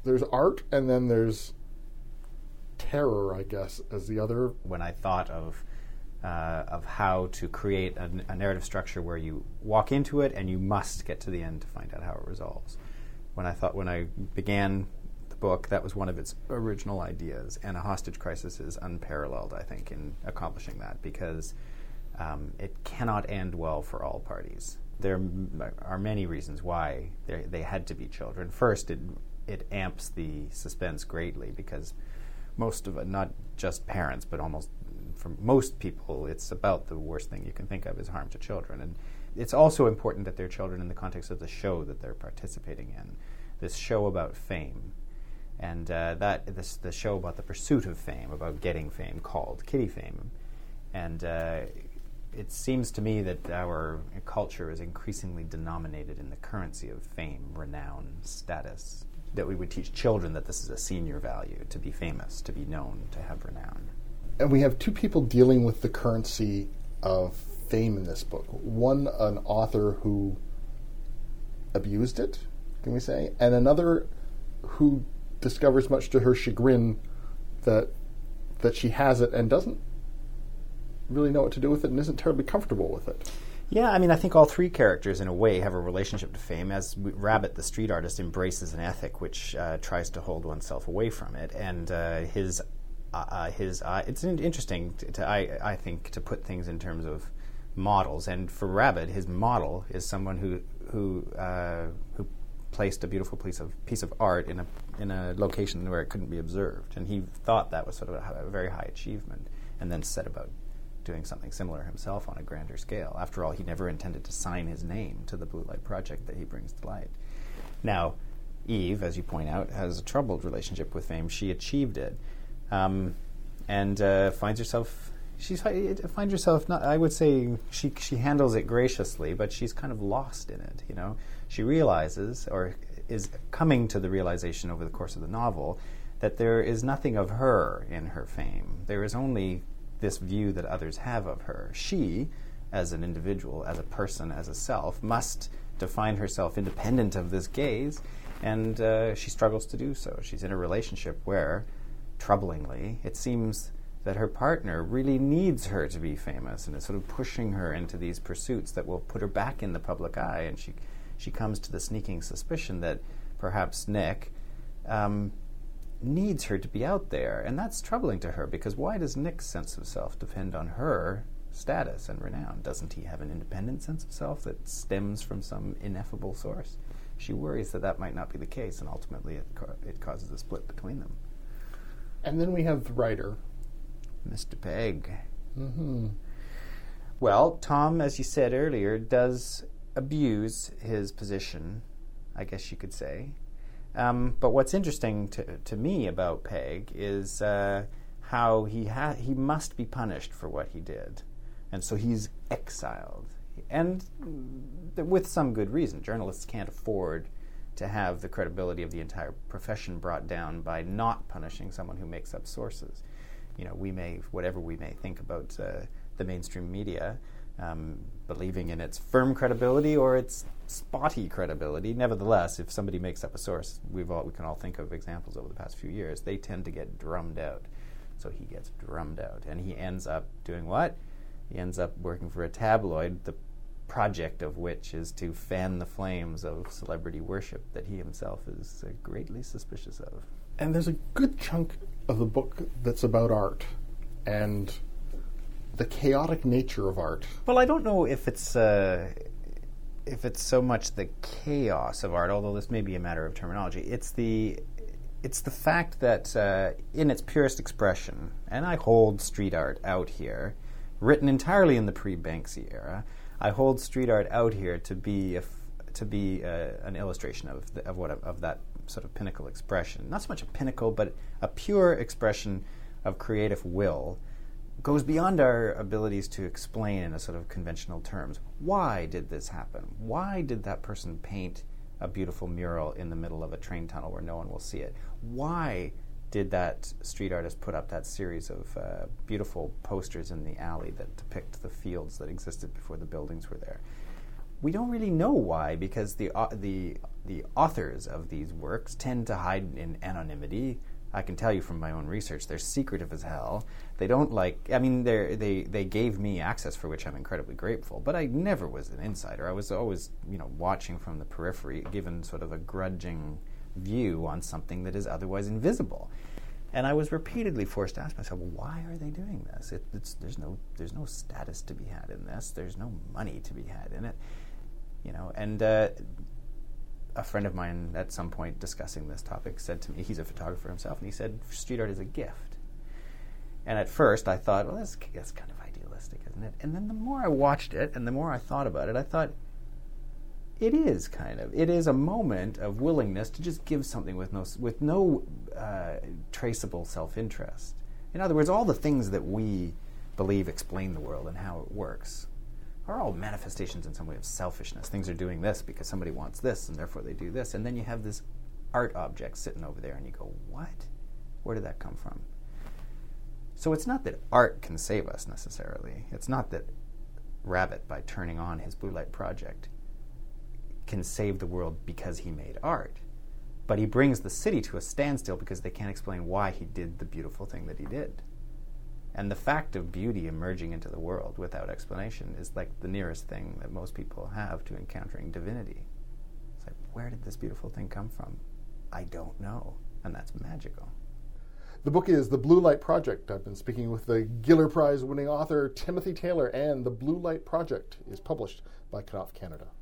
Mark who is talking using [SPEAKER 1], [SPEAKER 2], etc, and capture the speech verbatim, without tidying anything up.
[SPEAKER 1] there's art, and then there's terror, I guess, as the other.
[SPEAKER 2] When I thought of uh, of how to create a, a narrative structure where you walk into it and you must get to the end to find out how it resolves. When I thought, when I began the book, that was one of its original ideas, and A Hostage Crisis is unparalleled, I think, in accomplishing that, because um, it cannot end well for all parties. There m- are many reasons why they had to be children. First, it it amps the suspense greatly, because most of it, not just parents, but almost for most people, it's about the worst thing you can think of is harm to children. And it's also important that they're children in the context of the show that they're participating in, this show about fame. And uh, that this the show about the pursuit of fame, about getting fame, called Kitty Fame. And uh, it seems to me that our culture is increasingly denominated in the currency of fame, renown, status, that we would teach children that this is a senior value, to be famous, to be known, to have renown.
[SPEAKER 1] And we have two people dealing with the currency of fame in this book. One, an author who abused it, can we say, and another who discovers, much to her chagrin, that that she has it and doesn't really know what to do with it and isn't terribly comfortable with it.
[SPEAKER 2] Yeah, I mean, I think all three characters, in a way, have a relationship to fame, as Rabbit, the street artist, embraces an ethic which uh, tries to hold oneself away from it. And uh, his, uh, his, uh, it's interesting, to, to, I, I think, to put things in terms of models. And for Rabbit, his model is someone who who uh, who placed a beautiful piece of piece of art in a in a location where it couldn't be observed, and he thought that was sort of a, a very high achievement, and then set about doing something similar himself on a grander scale. After all, he never intended to sign his name to the Blue Light Project that he brings to light. Now, Eve, as you point out, has a troubled relationship with fame. She achieved it, um, and uh, finds herself. She's finds herself not. I would say she she handles it graciously, but she's kind of lost in it. You know, she realizes, or is coming to the realization over the course of the novel, that there is nothing of her in her fame. There is only this view that others have of her. She, as an individual, as a person, as a self, must define herself independent of this gaze, and uh, she struggles to do so. She's in a relationship where, troublingly, it seems that her partner really needs her to be famous and is sort of pushing her into these pursuits that will put her back in the public eye, and she she comes to the sneaking suspicion that perhaps Nick um, needs her to be out there, and that's troubling to her, because why does Nick's sense of self depend on her status and renown? Doesn't he have an independent sense of self that stems from some ineffable source? She worries that that might not be the case, and ultimately it, ca- it causes a split between them.
[SPEAKER 1] And then we have the writer,
[SPEAKER 2] Mister Pegg.
[SPEAKER 1] Mm-hmm.
[SPEAKER 2] Well, Tom, as you said earlier, does abuse his position, I guess you could say. Um, but what's interesting to, to me about Pegg is uh, how he ha- he must be punished for what he did. And so he's exiled. And th- with some good reason. Journalists can't afford to have the credibility of the entire profession brought down by not punishing someone who makes up sources. You know, we may, whatever we may think about uh, the mainstream media, um, believing in its firm credibility or its spotty credibility. Nevertheless, if somebody makes up a source, we've all, we can all think of examples over the past few years, they tend to get drummed out. So he gets drummed out. And he ends up doing what? He ends up working for a tabloid, the project of which is to fan the flames of celebrity worship that he himself is uh, greatly suspicious of.
[SPEAKER 1] And there's a good chunk of the book that's about art and the chaotic nature of art.
[SPEAKER 2] Well, I don't know if it's uh, if it's so much the chaos of art, although this may be a matter of terminology. It's the it's the fact that uh, in its purest expression, and I hold street art out here, written entirely in the pre-Banksy era, I hold street art out here to be a f- to be uh, an illustration of the, of what of that sort of pinnacle expression. Not so much a pinnacle, but a pure expression of creative will. Goes beyond our abilities to explain in a sort of conventional terms. Why did this happen? Why did that person paint a beautiful mural in the middle of a train tunnel where no one will see it? Why did that street artist put up that series of uh, beautiful posters in the alley that depict the fields that existed before the buildings were there? we don't really know why, because the uh, the the authors of these works tend to hide in anonymity. I can tell you from my own research, they're secretive as hell. They don't like, I mean, they they they gave me access for which I'm incredibly grateful, but I never was an insider. I was always, you know, watching from the periphery, given sort of a grudging view on something that is otherwise invisible. And I was repeatedly forced to ask myself, well, why are they doing this? It, it's, there's no there's no status to be had in this. There's no money to be had in it, you know. And uh, a friend of mine at some point discussing this topic said to me, he's a photographer himself, and he said, street art is a gift. And at first I thought, well, that's, that's kind of idealistic, isn't it? And then the more I watched it and the more I thought about it, I thought, it is kind of. It is a moment of willingness to just give something with no, with no uh, traceable self-interest. In other words, all the things that we believe explain the world and how it works are all manifestations in some way of selfishness. Things are doing this because somebody wants this, and therefore they do this. And then you have this art object sitting over there, and you go, what? Where did that come from? So it's not that art can save us necessarily. It's not that Rabbit, by turning on his Blue Light Project, can save the world because he made art. But he brings the city to a standstill because they can't explain why he did the beautiful thing that he did. And the fact of beauty emerging into the world without explanation is like the nearest thing that most people have to encountering divinity. It's like, where did this beautiful thing come from? I don't know. And that's magical.
[SPEAKER 1] The book is The Blue Light Project. I've been speaking with the Giller Prize winning author Timothy Taylor, and The Blue Light Project is published by Knopf Canada.